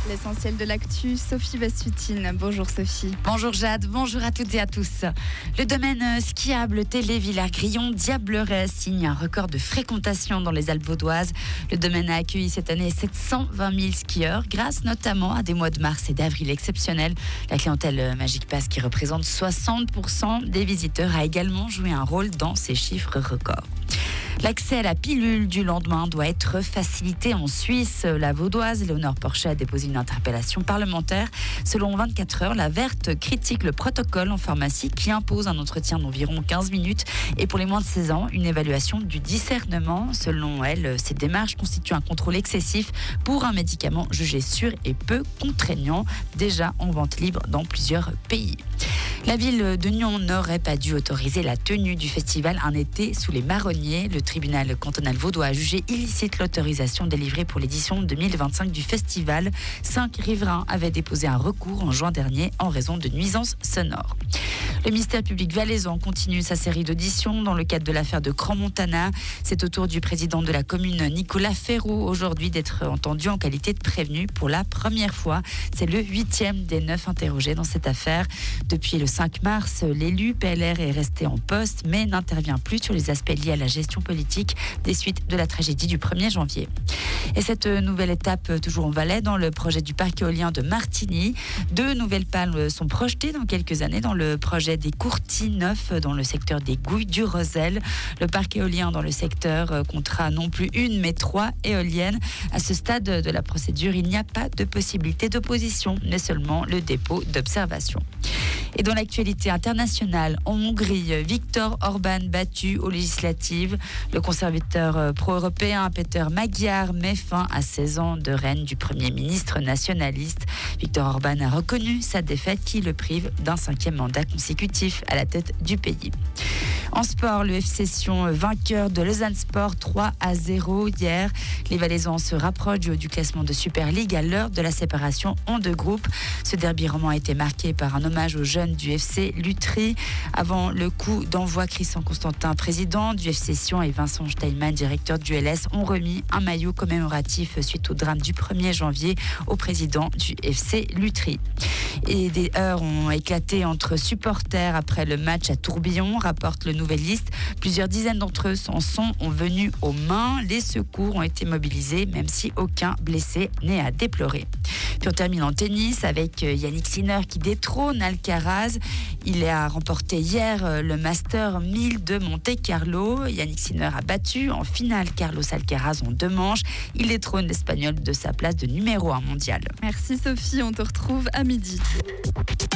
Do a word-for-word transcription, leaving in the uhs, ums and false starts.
L'essentiel de l'actu, Sophie Bassutine. Bonjour Sophie. Bonjour Jade, bonjour à toutes et à tous. Le domaine skiable Télé-Villars-Grillon Diableret signe un record de fréquentation dans les Alpes vaudoises. Le domaine a accueilli cette année sept cent vingt mille skieurs grâce notamment à des mois de mars et d'avril exceptionnels. La clientèle Magic Pass qui représente soixante pour cent des visiteurs a également joué un rôle dans ces chiffres records. L'accès à la pilule du lendemain doit être facilité en Suisse. La vaudoise Léonore Porchet a déposé une interpellation parlementaire. Selon vingt-quatre heures, la Verte critique le protocole en pharmacie qui impose un entretien d'environ quinze minutes et pour les moins de seize ans, une évaluation du discernement. Selon elle, ces démarches constituent un contrôle excessif pour un médicament jugé sûr et peu contraignant, déjà en vente libre dans plusieurs pays. La ville de Nyon n'aurait pas dû autoriser la tenue du festival Un été sous les marronniers. Le tribunal cantonal vaudois a jugé illicite l'autorisation délivrée pour l'édition deux mille vingt-cinq du festival. Cinq riverains avaient déposé un recours en juin dernier en raison de nuisances sonores. Le ministère public valaisan continue sa série d'auditions dans le cadre de l'affaire de Crans-Montana. C'est au tour du président de la commune, Nicolas Ferraud, aujourd'hui d'être entendu en qualité de prévenu pour la première fois. C'est le huitième des neuf interrogés dans cette affaire. Depuis le cinq mars, l'élu P L R est resté en poste, mais n'intervient plus sur les aspects liés à la gestion politique des suites de la tragédie du premier janvier. Et cette nouvelle étape, toujours en Valais, dans le projet du parc éolien de Martigny. Deux nouvelles palmes sont projetées dans quelques années dans le projet des Courtis neufs dans le secteur des Gouilles du Rosel. Le parc éolien dans le secteur comptera non plus une, mais trois éoliennes. À ce stade de la procédure, il n'y a pas de possibilité d'opposition, mais seulement le dépôt d'observation. Et dans l'actualité internationale, en Hongrie, Viktor Orban battu aux législatives. Le conservateur pro-européen Peter Magyar met fin à seize ans de règne du Premier ministre nationaliste. Viktor Orban a reconnu sa défaite qui le prive d'un cinquième mandat consécutif à la tête du pays. En sport, le F C Sion vainqueur de Lausanne Sport trois à zéro hier. Les Valaisans se rapprochent du haut du classement de Super League à l'heure de la séparation en deux groupes. Ce derby roman a été marqué par un hommage aux jeunes du F C Lutry. Avant le coup d'envoi, Christian Constantin, président du F C Sion, et Vincent Steinmann, directeur du L S, ont remis un maillot commémoratif suite au drame du premier janvier au président du F C Lutry. Et des heurts ont éclaté entre supporters après le match à Tourbillon, rapporte le Nouvelle Liste. Plusieurs dizaines d'entre eux en sont venus aux mains. Les secours ont été mobilisés, même si aucun blessé n'est à déplorer. Puis on termine en tennis avec Yannick Sinner qui détrône Alcaraz. Il a remporté hier le Master mille de Monte-Carlo. Yannick Sinner a battu en finale Carlos Alcaraz en deux manches. Il détrône l'Espagnol de sa place de numéro un mondial. Merci Sophie, on te retrouve à midi.